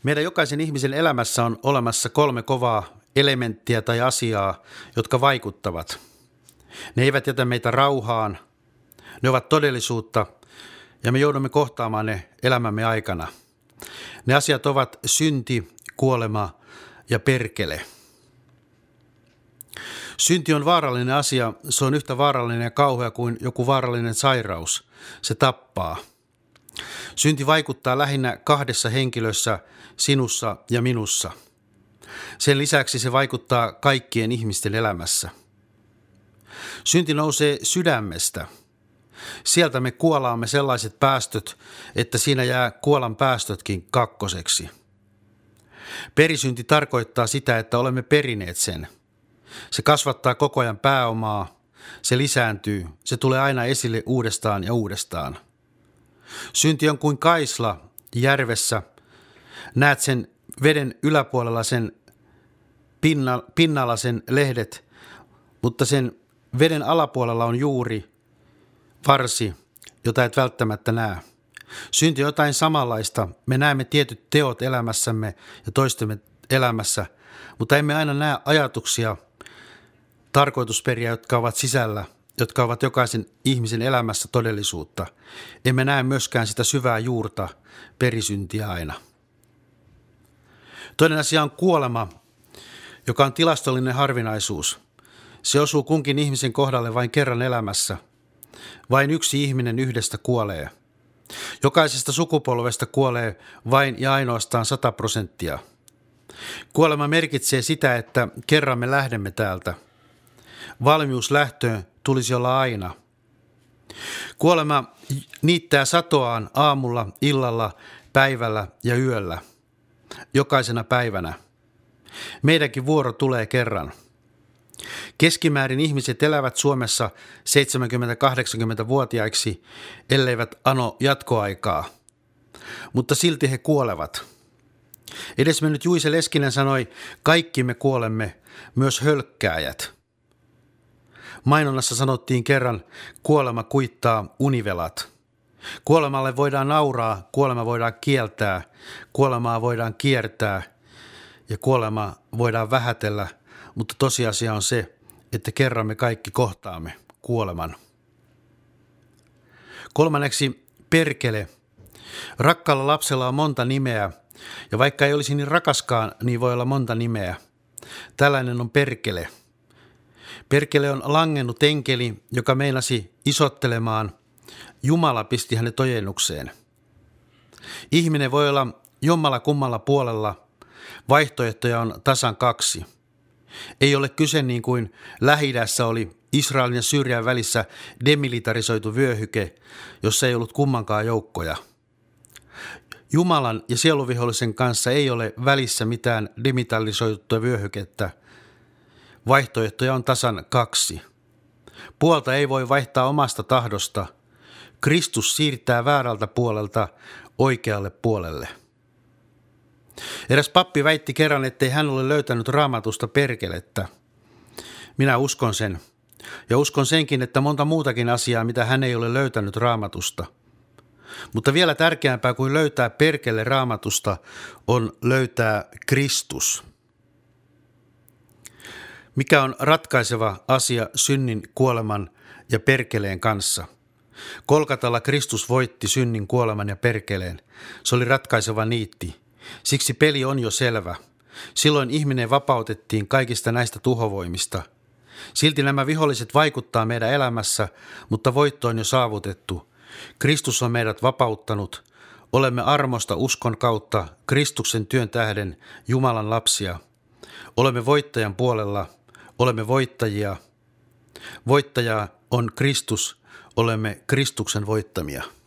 Meidän jokaisen ihmisen elämässä on olemassa 3 kovaa elementtiä tai asiaa, jotka vaikuttavat. Ne eivät jätä meitä rauhaan, ne ovat todellisuutta ja me joudumme kohtaamaan ne elämämme aikana. Ne asiat ovat synti, kuolema ja perkele. Synti on vaarallinen asia, se on yhtä vaarallinen ja kauhea kuin joku vaarallinen sairaus. Se tappaa. Synti vaikuttaa lähinnä 2 henkilössä, sinussa ja minussa. Sen lisäksi se vaikuttaa kaikkien ihmisten elämässä. Synti nousee sydämestä. Sieltä me kuolaamme sellaiset päästöt, että siinä jää kuolan päästötkin 2. Perisynti tarkoittaa sitä, että olemme perineet sen. Se kasvattaa koko ajan pääomaa, se lisääntyy, se tulee aina esille uudestaan ja uudestaan. Synti on kuin kaisla järvessä. Näet sen veden yläpuolella sen pinnalla sen lehdet, mutta sen veden alapuolella on juuri varsi, jota et välttämättä näe. Synti on jotain samanlaista. Me näemme tietyt teot elämässämme ja toistemme elämässä, mutta emme aina näe ajatuksia, tarkoitusperiä, jotka ovat sisällä, jotka ovat jokaisen ihmisen elämässä todellisuutta. Emme näe myöskään sitä syvää juurta, perisyntiä aina. Toinen asia on kuolema, joka on tilastollinen harvinaisuus. Se osuu kunkin ihmisen kohdalle vain kerran elämässä. Vain yksi ihminen yhdestä kuolee. Jokaisesta sukupolvesta kuolee vain ja ainoastaan 100%. Kuolema merkitsee sitä, että kerran me lähdemme täältä. Valmius lähtöön tulisi olla aina. Kuolema niittää satoaan aamulla, illalla, päivällä ja yöllä. Jokaisena päivänä. Meidänkin vuoro tulee kerran. Keskimäärin ihmiset elävät Suomessa 70-80-vuotiaiksi, elleivät ano jatkoaikaa. Mutta silti he kuolevat. Edesmennyt Juise Leskinen sanoi, kaikki me kuolemme, myös hölkkääjät. Mainonnassa sanottiin kerran, kuolema kuittaa univelat. Kuolemalle voidaan nauraa, kuolema voidaan kieltää, kuolemaa voidaan kiertää ja kuolema voidaan vähätellä, mutta tosiasia on se, että kerran me kaikki kohtaamme kuoleman. 3. perkele. Rakkaalla lapsella on monta nimeä, ja vaikka ei olisi niin rakaskaan, niin voi olla monta nimeä. Tällainen on perkele. Perkele on langennut enkeli, joka meinasi isottelemaan. Jumala pisti hänet ojennukseen. Ihminen voi olla jommalla kummalla puolella. Vaihtoehtoja on tasan 2. Ei ole kyse niin kuin Lähi-idässä oli Israelin ja Syyrian välissä demilitarisoitu vyöhyke, jossa ei ollut kummankaan joukkoja. Jumalan ja sieluvihollisen kanssa ei ole välissä mitään demilitarisoitua vyöhykettä. Vaihtoehtoja on tasan 2. Puolta ei voi vaihtaa omasta tahdosta. Kristus siirtää väärältä puolelta oikealle puolelle. Eräs pappi väitti kerran, ettei hän ole löytänyt Raamatusta perkelettä. Minä uskon sen. Ja uskon senkin, että monta muutakin asiaa, mitä hän ei ole löytänyt Raamatusta. Mutta vielä tärkeämpää kuin löytää perkele Raamatusta on löytää Kristus. Mikä on ratkaiseva asia synnin, kuoleman ja perkeleen kanssa? Kolkatalla Kristus voitti synnin, kuoleman ja perkeleen. Se oli ratkaiseva niitti. Siksi peli on jo selvä. Silloin ihminen vapautettiin kaikista näistä tuhovoimista. Silti nämä viholliset vaikuttaa meidän elämässä, mutta voitto on jo saavutettu. Kristus on meidät vapauttanut. Olemme armosta uskon kautta, Kristuksen työn tähden, Jumalan lapsia. Olemme voittajan puolella, olemme voittajia. Voittaja on Kristus, olemme Kristuksen voittamia.